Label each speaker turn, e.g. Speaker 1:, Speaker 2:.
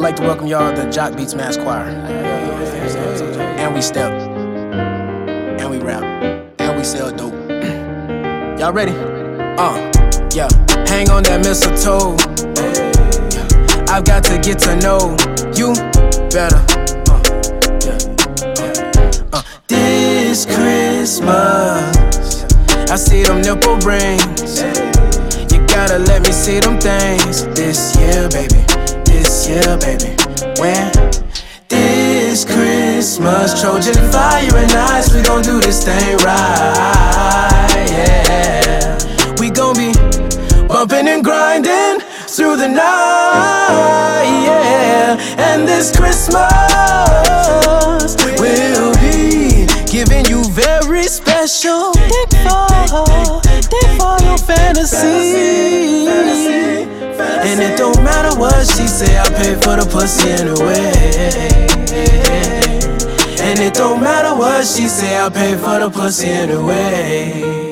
Speaker 1: I'd like to welcome y'all to Jock Beats Mass Choir. And we step, and we rap, and we sell dope. Y'all ready? Yeah. Hang on that mistletoe. I've got to get to know you better. This Christmas, I see them nipple rings. You gotta let me see them things. This year, baby. This year, baby. When? This Christmas, Trojan fire and ice, we gon' do this thing right, yeah. We gon' be bumping and grinding through the night, yeah. And this Christmas will be giving you very special dick for your fantasy. And it don't matter what she say, I pay for the pussy anyway. And it don't matter what she say, I pay for the pussy anyway.